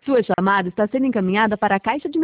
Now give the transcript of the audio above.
Sua chamada está sendo encaminhada para a caixa de